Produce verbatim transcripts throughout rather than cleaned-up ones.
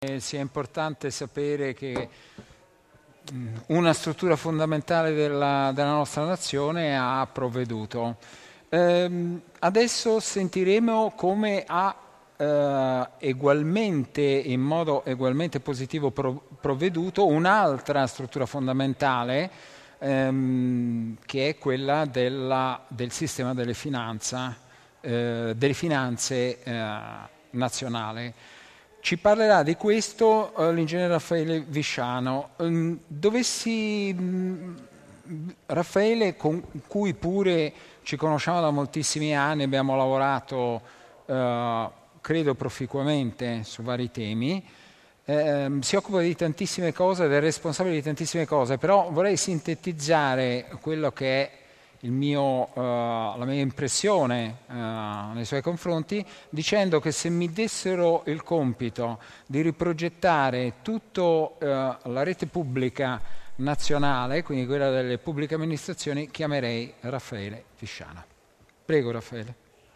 sia importante sapere che una struttura fondamentale della, della nostra nazione ha provveduto. Ehm, adesso sentiremo come ha eh, egualmente, in modo egualmente positivo pro- provveduto un'altra struttura fondamentale ehm, che è quella della, del sistema delle finanze, eh, delle finanze eh, nazionali. Ci parlerà di questo uh, l'ingegnere Raffaele Visciano. Um, dovessi, um, Raffaele, con cui pure ci conosciamo da moltissimi anni, abbiamo lavorato, uh, credo, proficuamente su vari temi, eh, si occupa di tantissime cose ed è responsabile di tantissime cose, però vorrei sintetizzare quello che è il mio, uh, la mia impressione uh, nei suoi confronti, dicendo che se mi dessero il compito di riprogettare tutta uh, la rete pubblica nazionale, quindi quella delle pubbliche amministrazioni, chiamerei Raffaele Visciano. Prego, Raffaele.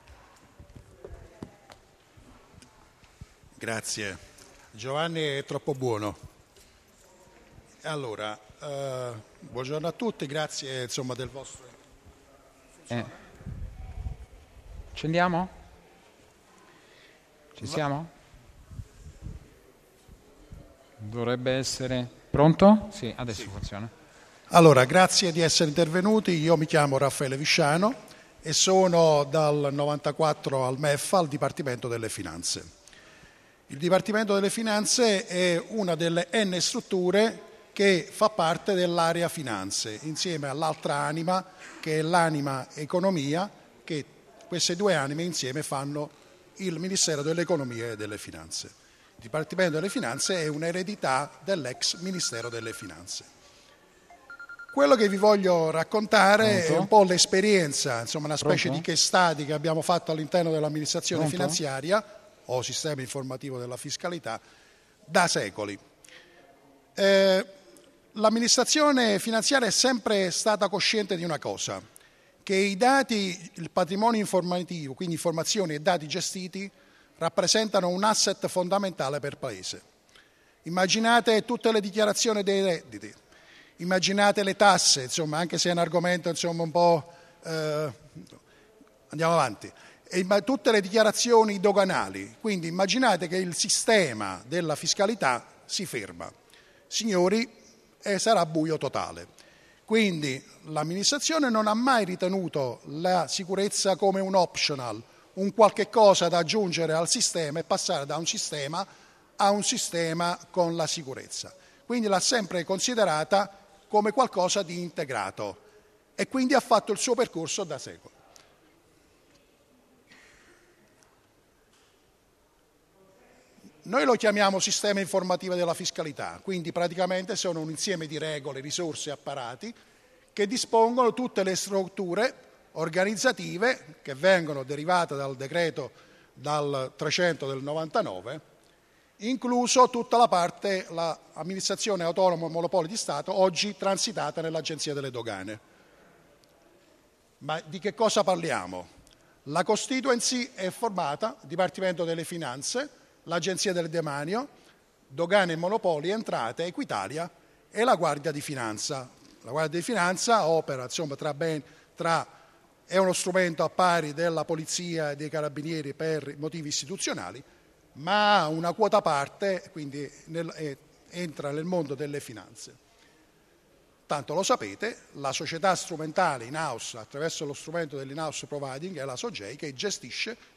Grazie. Giovanni è troppo buono. Allora, uh, buongiorno a tutti, grazie insomma del vostro... Eh. Ci andiamo? Ci siamo? Dovrebbe essere pronto? Sì, adesso sì. Funziona. Allora, grazie di essere intervenuti. Io mi chiamo Raffaele Visciano e sono dal novantaquattro al M E F, al Dipartimento delle Finanze. Il Dipartimento delle Finanze è una delle N strutture che fa parte dell'area finanze, insieme all'altra anima, che è l'anima economia, che queste due anime insieme fanno il Ministero dell'Economia e delle Finanze. Il Dipartimento delle Finanze è un'eredità dell'ex Ministero delle Finanze. Quello che vi voglio raccontare Pronto? È un po' l'esperienza, insomma una specie Pronto? Di case study che abbiamo fatto all'interno dell'amministrazione Pronto? Finanziaria o sistema informativo della fiscalità da secoli. Eh, L'amministrazione finanziaria è sempre stata cosciente di una cosa, che i dati, il patrimonio informativo, quindi informazioni e dati gestiti, rappresentano un asset fondamentale per il Paese. Immaginate tutte le dichiarazioni dei redditi, immaginate le tasse, insomma, anche se è un argomento insomma, un po'... Eh, andiamo avanti. E tutte le dichiarazioni doganali, quindi immaginate che il sistema della fiscalità si ferma. Signori, e sarà buio totale. Quindi l'amministrazione non ha mai ritenuto la sicurezza come un optional, un qualche cosa da aggiungere al sistema e passare da un sistema a un sistema con la sicurezza. Quindi l'ha sempre considerata come qualcosa di integrato e quindi ha fatto il suo percorso da secoli. Noi lo chiamiamo sistema informativo della fiscalità, quindi praticamente sono un insieme di regole, risorse e apparati che dispongono tutte le strutture organizzative che vengono derivate dal decreto dal trecento del novantanove, incluso tutta la parte, l'amministrazione autonoma monopoli di Stato, oggi transitata nell'Agenzia delle Dogane. Ma di che cosa parliamo? La constituency è formata, Dipartimento delle Finanze, l'Agenzia del Demanio, Dogane e Monopoli, Entrate, Equitalia e la Guardia di Finanza. La Guardia di Finanza opera, insomma, tra, ben, tra è uno strumento a pari della Polizia e dei Carabinieri per motivi istituzionali, ma ha una quota parte, quindi nel, eh, entra nel mondo delle finanze. Tanto lo sapete, la società strumentale in-house, attraverso lo strumento dell'in-house providing, è la SOGEI, che gestisce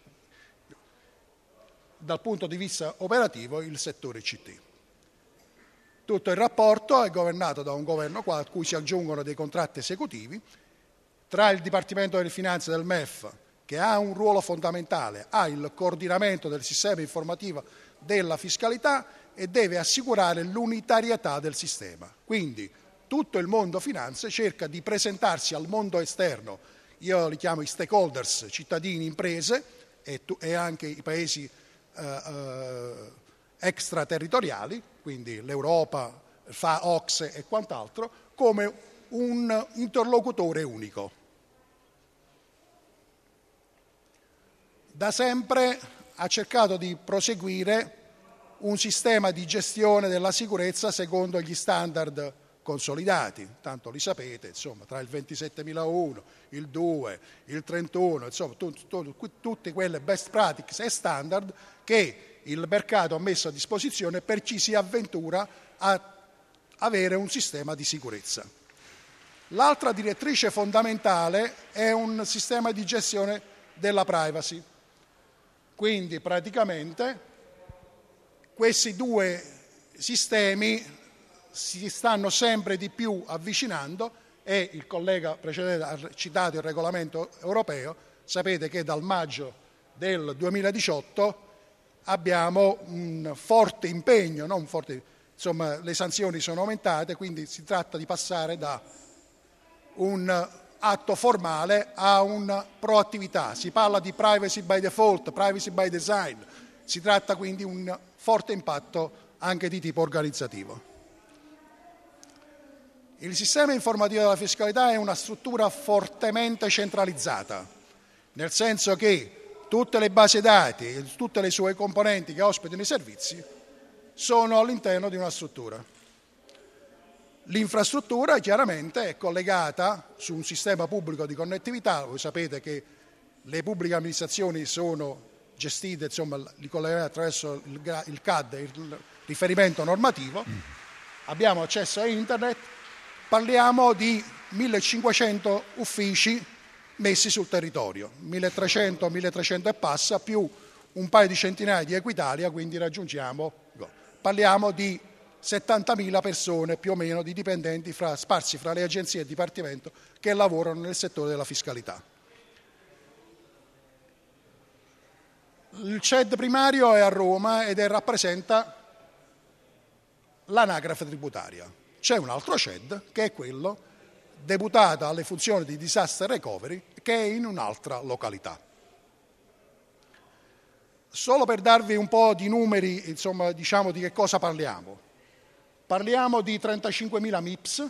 dal punto di vista operativo il settore C T. Tutto il rapporto è governato da un governo a cui si aggiungono dei contratti esecutivi tra il Dipartimento delle Finanze del M E F, che ha un ruolo fondamentale, ha il coordinamento del sistema informativo della fiscalità e deve assicurare l'unitarietà del sistema. Quindi tutto il mondo finanze cerca di presentarsi al mondo esterno, io li chiamo i stakeholders, cittadini, imprese e, tu, e anche i paesi Uh, uh, extraterritoriali, quindi l'Europa, F A, O C S E e quant'altro, come un interlocutore unico. Da sempre ha cercato di proseguire un sistema di gestione della sicurezza secondo gli standard consolidati, tanto li sapete, insomma, tra il ventisettemilauno, il due, il trentuno, insomma, tu, tu, tutte quelle best practices e standard che il mercato ha messo a disposizione per chi si avventura a avere un sistema di sicurezza. L'altra direttrice fondamentale è un sistema di gestione della privacy. Quindi praticamente questi due sistemi si stanno sempre di più avvicinando e il collega precedente ha citato il regolamento europeo. Sapete che dal maggio del duemiladiciotto abbiamo un forte impegno, non un forte, insomma le sanzioni sono aumentate, quindi si tratta di passare da un atto formale a una proattività. Si parla di privacy by default, privacy by design, si tratta quindi di un forte impatto anche di tipo organizzativo. Il sistema informativo della fiscalità è una struttura fortemente centralizzata, nel senso che tutte le basi dati e tutte le sue componenti che ospitano i servizi sono all'interno di una struttura. L'infrastruttura chiaramente è collegata su un sistema pubblico di connettività. Voi sapete che le pubbliche amministrazioni sono gestite, insomma, li collegate attraverso il C A D, il riferimento normativo. Abbiamo accesso a internet. Parliamo di millecinquecento uffici messi sul territorio, milletrecento, milletrecento e passa, più un paio di centinaia di Equitalia, quindi raggiungiamo, parliamo di settantamila persone più o meno di dipendenti fra, sparsi fra le agenzie e il Dipartimento che lavorano nel settore della fiscalità. Il C E D primario è a Roma ed è, rappresenta l'anagrafe tributaria. C'è un altro C E D che è quello deputato alle funzioni di disaster recovery che è in un'altra località. Solo per darvi un po' di numeri, insomma, diciamo di che cosa parliamo. Parliamo di trentacinquemila M I P S,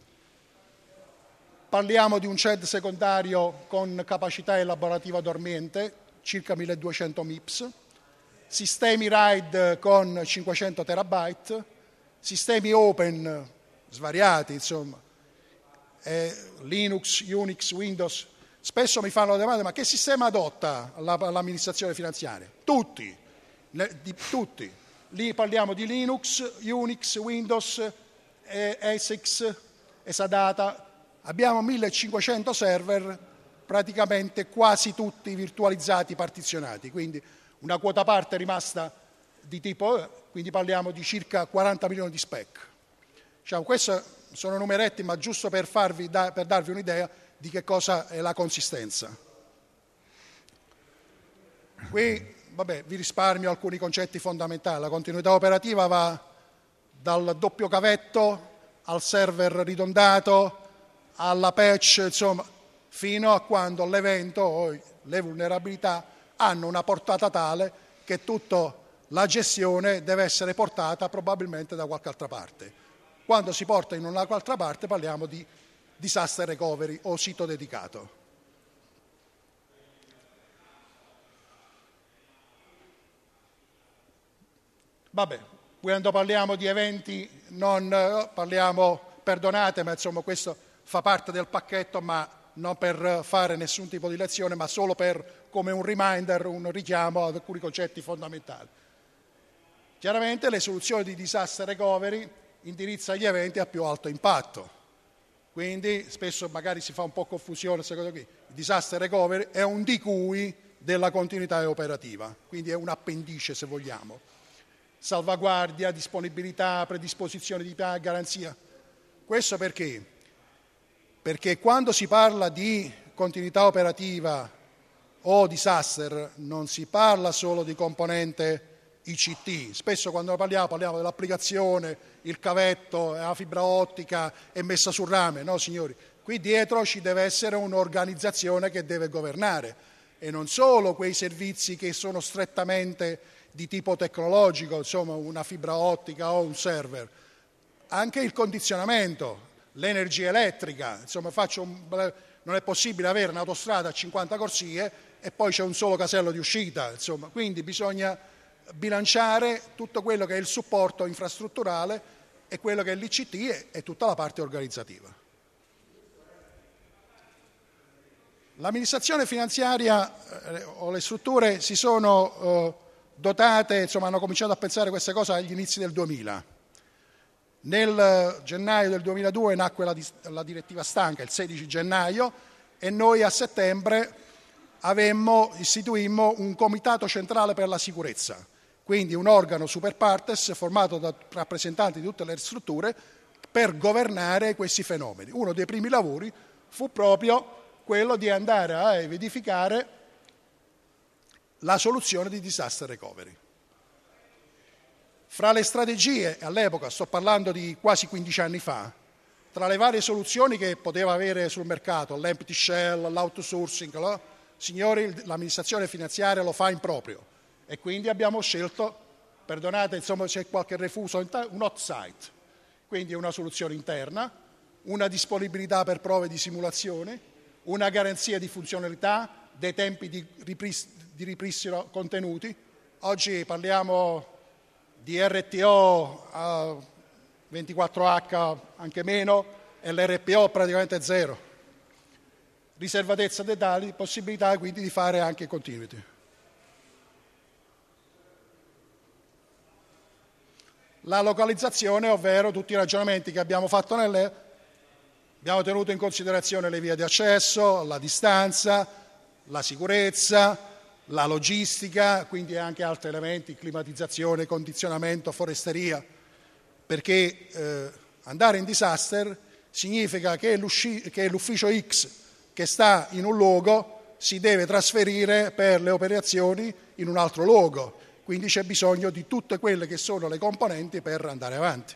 parliamo di un C E D secondario con capacità elaborativa dormiente, circa milleduecento M I P S, sistemi RAID con cinquecento terabyte, sistemi open svariati, insomma, eh, Linux, Unix, Windows. Spesso mi fanno la domanda: ma che sistema adotta l'amministrazione finanziaria? Tutti, le, di, tutti. Lì parliamo di Linux, Unix, Windows, eh, ESX, Esadata. Abbiamo millecinquecento server, praticamente quasi tutti virtualizzati, partizionati. Quindi una quota parte è rimasta di tipo E, quindi parliamo di circa quaranta milioni di spec. Diciamo, questi sono numeretti, ma giusto per, farvi, per darvi un'idea di che cosa è la consistenza. Qui, vabbè, vi risparmio alcuni concetti fondamentali. La continuità operativa va dal doppio cavetto al server ridondato, alla patch, insomma, fino a quando l'evento o le vulnerabilità hanno una portata tale che tutta la gestione deve essere portata probabilmente da qualche altra parte. Quando si porta in una altra parte parliamo di disaster recovery o sito dedicato. Vabbè, quando parliamo di eventi non parliamo, perdonate, ma insomma questo fa parte del pacchetto, ma non per fare nessun tipo di lezione, ma solo per, come un reminder, un richiamo ad alcuni concetti fondamentali. Chiaramente le soluzioni di disaster recovery indirizza gli eventi a più alto impatto, quindi spesso magari si fa un po' confusione. Secondo me il disaster recovery è un di cui della continuità operativa, quindi è un appendice, se vogliamo. Salvaguardia, disponibilità, predisposizione di garanzia. Questo perché? Perché quando si parla di continuità operativa o disaster non si parla solo di componente I C T. Spesso quando parliamo parliamo dell'applicazione, il cavetto, la fibra ottica è messa sul rame. No, signori, qui dietro ci deve essere un'organizzazione che deve governare e non solo quei servizi che sono strettamente di tipo tecnologico, insomma una fibra ottica o un server, anche il condizionamento, l'energia elettrica, insomma faccio un, non è possibile avere un'autostrada a cinquanta corsie e poi c'è un solo casello di uscita, insomma, quindi bisogna bilanciare tutto quello che è il supporto infrastrutturale e quello che è l'I C T e, e tutta la parte organizzativa. L'amministrazione finanziaria eh, o le strutture si sono eh, dotate, insomma hanno cominciato a pensare a queste cose agli inizi del duemila. Nel gennaio del duemiladue nacque la, la direttiva stanca, il sedici gennaio, e noi a settembre avemmo, istituimmo un comitato centrale per la sicurezza, quindi un organo super partes formato da rappresentanti di tutte le strutture per governare questi fenomeni. Uno dei primi lavori fu proprio quello di andare a verificare la soluzione di disaster recovery. Fra le strategie, all'epoca, sto parlando di quasi quindici anni fa, tra le varie soluzioni che poteva avere sul mercato, l'empty shell, l'outsourcing, no? Signori, l'amministrazione finanziaria lo fa in proprio e quindi abbiamo scelto, perdonate insomma c'è qualche refuso, un hot site, quindi una soluzione interna, una disponibilità per prove di simulazione, una garanzia di funzionalità, dei tempi di, ripris- di ripristino contenuti. Oggi parliamo di R T O a ventiquattro H, anche meno, e l'R P O praticamente zero. Riservatezza dei dati, possibilità quindi di fare anche continuity. La localizzazione, ovvero tutti i ragionamenti che abbiamo fatto nelle... Abbiamo tenuto in considerazione le vie di accesso, la distanza, la sicurezza, la logistica, quindi anche altri elementi, climatizzazione, condizionamento, foresteria, perché eh, andare in disaster significa che, che l'ufficio X che sta in un luogo si deve trasferire per le operazioni in un altro luogo, quindi c'è bisogno di tutte quelle che sono le componenti per andare avanti.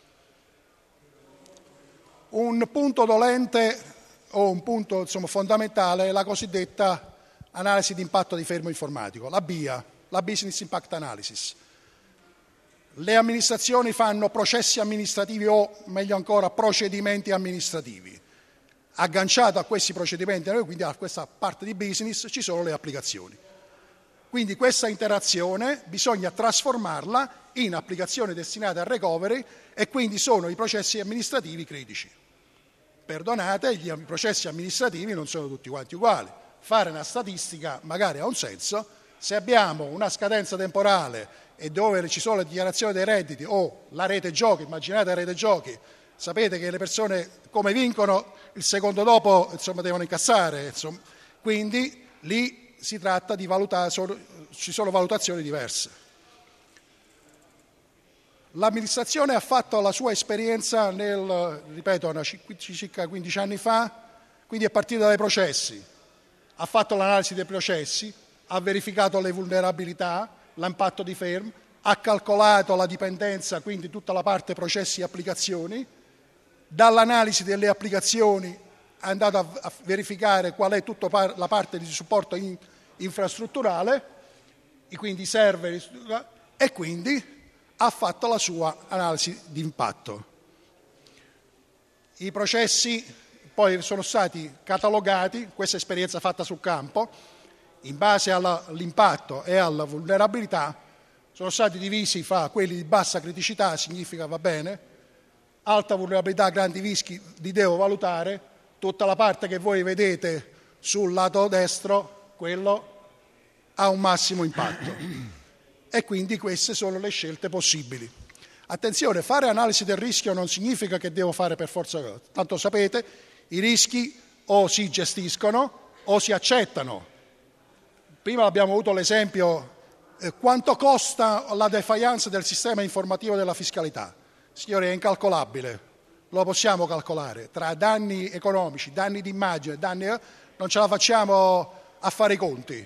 Un punto dolente o un punto insomma, fondamentale è la cosiddetta analisi di impatto di fermo informatico, la B I A, la Business Impact Analysis. Le amministrazioni fanno processi amministrativi o, meglio ancora, procedimenti amministrativi. Agganciato a questi procedimenti, quindi a questa parte di business, ci sono le applicazioni. Quindi questa interazione bisogna trasformarla in applicazioni destinate al recovery e quindi sono i processi amministrativi critici. Perdonate, i processi amministrativi non sono tutti quanti uguali. Fare una statistica magari ha un senso, se abbiamo una scadenza temporale e dove ci sono le dichiarazioni dei redditi o la rete giochi, immaginate la rete giochi, sapete che le persone come vincono il secondo dopo insomma, devono incassare, insomma. Quindi lì si tratta di valutare, ci sono valutazioni diverse. L'amministrazione ha fatto la sua esperienza nel, ripeto, circa quindici anni fa, quindi è partita dai processi, ha fatto l'analisi dei processi, ha verificato le vulnerabilità, l'impatto di fermo, ha calcolato la dipendenza, quindi tutta la parte processi e applicazioni, dall'analisi delle applicazioni è andato a, a verificare qual è tutta par- la parte di supporto in, infrastrutturale, e quindi server, e quindi ha fatto la sua analisi di impatto. I processi poi sono stati catalogati, questa esperienza fatta sul campo, in base alla, all'impatto e alla vulnerabilità, sono stati divisi fra quelli di bassa criticità, significa va bene, alta vulnerabilità, grandi rischi, li devo valutare, tutta la parte che voi vedete sul lato destro, quello ha un massimo impatto. E quindi queste sono le scelte possibili. Attenzione, fare analisi del rischio non significa che devo fare per forza, tanto sapete, i rischi o si gestiscono o si accettano. Prima abbiamo avuto l'esempio, eh, quanto costa la defiance del sistema informativo della fiscalità? Signori, è incalcolabile, lo possiamo calcolare, tra danni economici, danni di immagine, danni, eh, non ce la facciamo a fare i conti.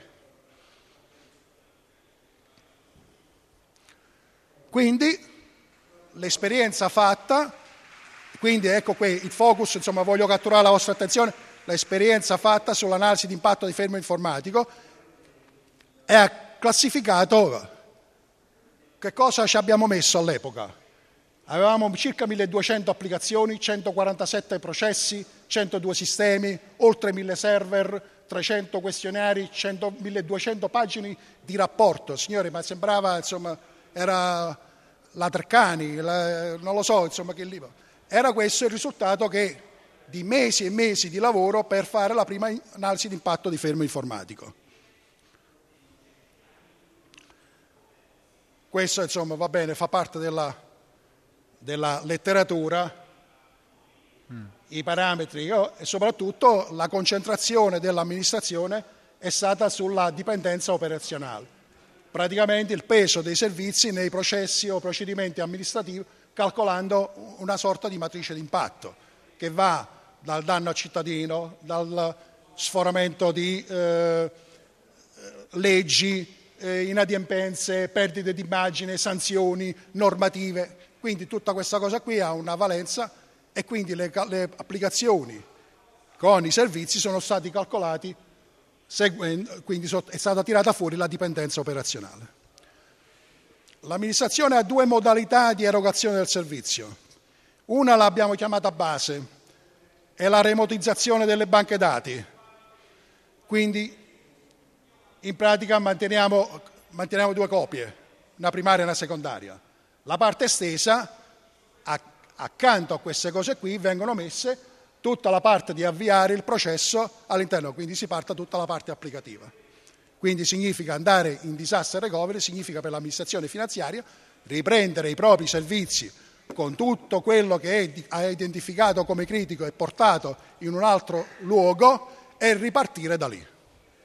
Quindi l'esperienza fatta, quindi ecco qui il focus, insomma voglio catturare la vostra attenzione, l'esperienza fatta sull'analisi di impatto di fermo informatico e ha classificato che cosa ci abbiamo messo all'epoca. Avevamo circa milleduecento applicazioni, centoquarantasette processi, centodue sistemi, oltre mille server, trecento questionari, cento, milleduecento pagine di rapporto. Signore, ma sembrava, insomma, era la Treccani, la, non lo so, insomma, che libro. Era questo il risultato che di mesi e mesi di lavoro per fare la prima analisi di impatto di fermo informatico. Questo, insomma, va bene, fa parte della, della letteratura, mm. i parametri e soprattutto la concentrazione dell'amministrazione è stata sulla dipendenza operazionale. Praticamente il peso dei servizi nei processi o procedimenti amministrativi, calcolando una sorta di matrice di impatto che va dal danno al cittadino, dal sforamento di eh, leggi, eh, inadempienze, perdite d'immagine, sanzioni, normative. Quindi tutta questa cosa qui ha una valenza e quindi le, le applicazioni con i servizi sono stati calcolati, seguendo, quindi è stata tirata fuori la dipendenza operazionale. L'amministrazione ha due modalità di erogazione del servizio. Una l'abbiamo chiamata base, è la remotizzazione delle banche dati. Quindi in pratica manteniamo, manteniamo due copie, una primaria e una secondaria. La parte estesa, accanto a queste cose qui, vengono messe tutta la parte di avviare il processo all'interno, quindi si parte da tutta la parte applicativa. Quindi significa andare in disaster recovery, significa per l'amministrazione finanziaria riprendere i propri servizi con tutto quello che ha identificato come critico e portato in un altro luogo e ripartire da lì.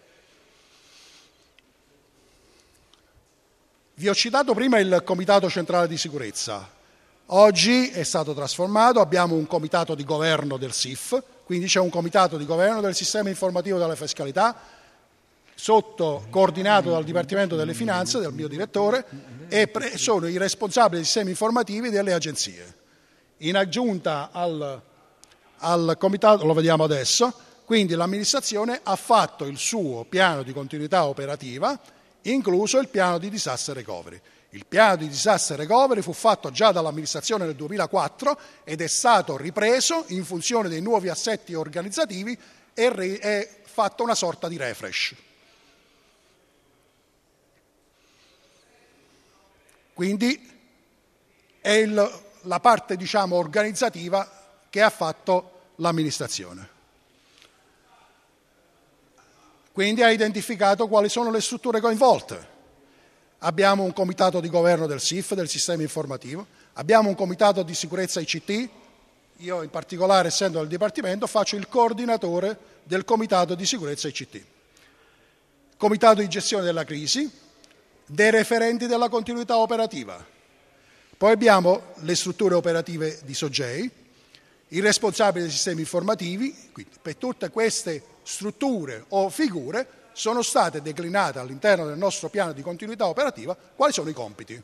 Vi ho citato prima il Comitato Centrale di Sicurezza. Oggi è stato trasformato, abbiamo un comitato di governo del S I F, quindi c'è un comitato di governo del Sistema Informativo della Fiscalità, sotto coordinato dal Dipartimento delle Finanze, del mio direttore, e pre- sono i responsabili dei sistemi informativi delle agenzie. In aggiunta al, al comitato, lo vediamo adesso, quindi l'amministrazione ha fatto il suo piano di continuità operativa, incluso il piano di disaster recovery. Il piano di disaster recovery fu fatto già dall'amministrazione nel duemilaquattro ed è stato ripreso in funzione dei nuovi assetti organizzativi e re- è fatto una sorta di refresh. Quindi è il, la parte, diciamo, organizzativa che ha fatto l'amministrazione. Quindi ha identificato quali sono le strutture coinvolte. Abbiamo un comitato di governo del S I F, del sistema informativo, abbiamo un comitato di sicurezza I C T, io in particolare, essendo del Dipartimento, faccio il coordinatore del comitato di sicurezza I C T. Comitato di gestione della crisi, dei referenti della continuità operativa. Poi abbiamo le strutture operative di Sogei, i responsabili dei sistemi informativi. Quindi per tutte queste strutture o figure sono state declinate all'interno del nostro piano di continuità operativa quali sono i compiti.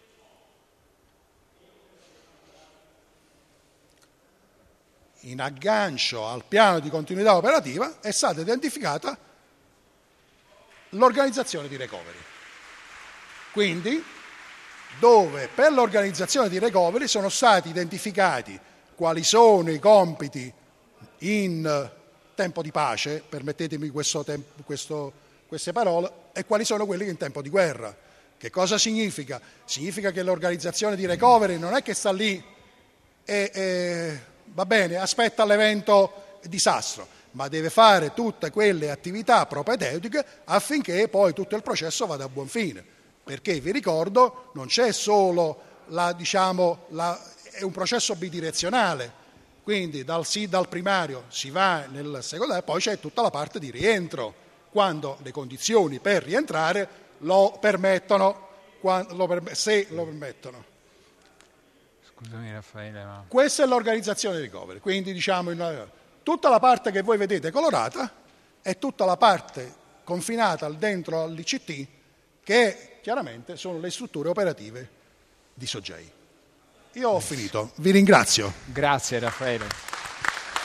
In aggancio al piano di continuità operativa è stata identificata l'organizzazione di recovery. Quindi, dove per l'organizzazione di recovery sono stati identificati quali sono i compiti in tempo di pace, permettetemi questo tempo, questo, queste parole, e quali sono quelli in tempo di guerra. Che cosa significa? Significa che l'organizzazione di recovery non è che sta lì e, e va bene, aspetta l'evento disastro, ma deve fare tutte quelle attività propedeutiche affinché poi tutto il processo vada a buon fine. Perché, vi ricordo, non c'è solo, la, diciamo, la, è un processo bidirezionale, quindi dal, sì, dal primario si va nel secondario, poi c'è tutta la parte di rientro, quando le condizioni per rientrare lo permettono, quando, lo perm- se lo permettono. Scusami Raffaele, ma... Questa è l'organizzazione di recovery, quindi diciamo in, tutta la parte che voi vedete colorata è tutta la parte confinata dentro all'I C T, che chiaramente sono le strutture operative di Sogei. Io ho finito, vi ringrazio. Grazie Raffaele.